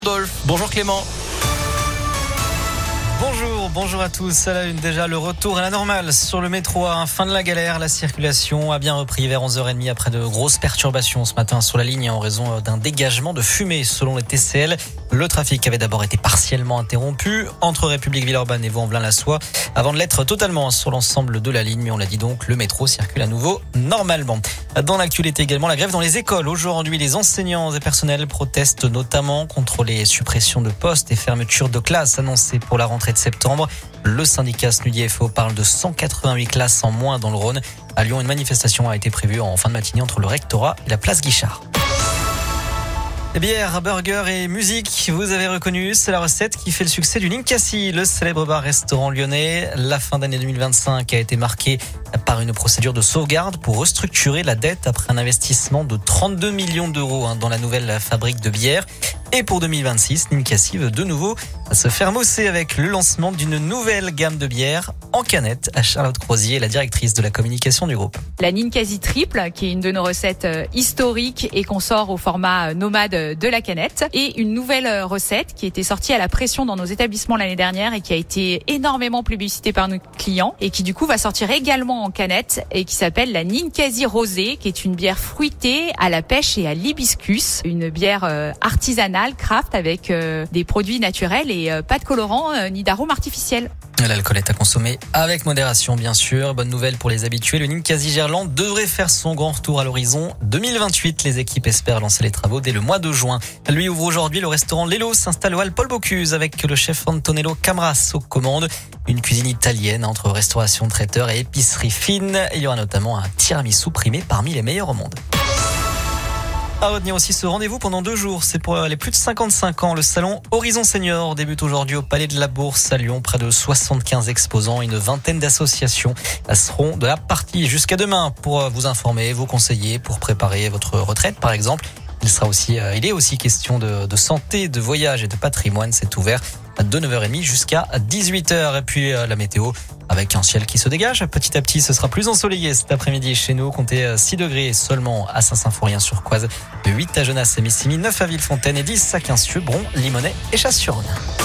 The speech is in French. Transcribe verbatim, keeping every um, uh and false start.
Rodolphe. Bonjour Clément. Bonjour, bonjour à tous. À la une déjà, le retour à la normale sur le métro à fin de la galère. La circulation a bien repris vers onze heures trente après de grosses perturbations ce matin sur la ligne en raison d'un dégagement de fumée selon les T C L. Le trafic avait d'abord été partiellement interrompu entre République Villeurbanne et Vaux-en-Velin-la-Soie avant de l'être totalement sur l'ensemble de la ligne. Mais on l'a dit donc, le métro circule à nouveau normalement. Dans l'actualité également, la grève dans les écoles. Aujourd'hui, les enseignants et personnels protestent notamment contre les suppressions de postes et fermetures de classes annoncées pour la rentrée de septembre. Le syndicat S N U D I F O parle de cent quatre-vingt-huit classes en moins dans le Rhône. À Lyon, une manifestation a été prévue en fin de matinée entre le rectorat et la place Guichard. Bière, burger et musique, vous avez reconnu, c'est la recette qui fait le succès du Ninkasi, le célèbre bar-restaurant lyonnais. La fin d'année deux mille vingt-cinq a été marquée par une procédure de sauvegarde pour restructurer la dette après un investissement de trente-deux millions d'euros dans la nouvelle fabrique de bière. Et pour deux mille vingt-six, Ninkasi veut de nouveau se faire mousser avec le lancement d'une nouvelle gamme de bières en canette. À Charlotte Crozier, la directrice de la communication du groupe. La Ninkasi Triple, qui est une de nos recettes historiques et qu'on sort au format nomade de la canette. Et une nouvelle recette qui était sortie à la pression dans nos établissements l'année dernière et qui a été énormément plébiscitée par nos clients et qui du coup va sortir également en canette et qui s'appelle la Ninkasi Rosée, qui est une bière fruitée à la pêche et à l'hibiscus. Une bière artisanale, craft, avec des produits naturels et pas de colorant ni d'arômes artificiels. L'alcool est à consommer avec modération, bien sûr. Bonne nouvelle pour les habitués, le Ninkasi Gerland devrait faire son grand retour à l'horizon deux mille vingt-huit. Les équipes espèrent lancer les travaux dès le mois de juin. Lui ouvre aujourd'hui le restaurant Lello, s'installe au Hall Paul Bocuse avec le chef Antonello Camras aux commandes. Une cuisine italienne entre restauration, traiteur et épicerie fine. Il y aura notamment un tiramisu primé parmi les meilleurs au monde. À retenir aussi ce rendez-vous pendant deux jours. C'est pour les plus de cinquante-cinq ans. Le salon Horizon Senior débute aujourd'hui au Palais de la Bourse à Lyon. Près de soixante-quinze exposants et une vingtaine d'associations seront de la partie jusqu'à demain pour vous informer, vous conseiller, pour préparer votre retraite par exemple. Il sera aussi, il est aussi question de, de santé, de voyage et de patrimoine. C'est ouvert de neuf heures trente jusqu'à dix-huit heures. Et puis la météo avec un ciel qui se dégage. Petit à petit, ce sera plus ensoleillé cet après-midi chez nous. Comptez six degrés seulement à Saint-Symphorien-sur-Coise, huit à Genasse et Missimi, neuf à Villefontaine et dix à Quincieux, Bron, Limonest et Chasse-sur-Rhône.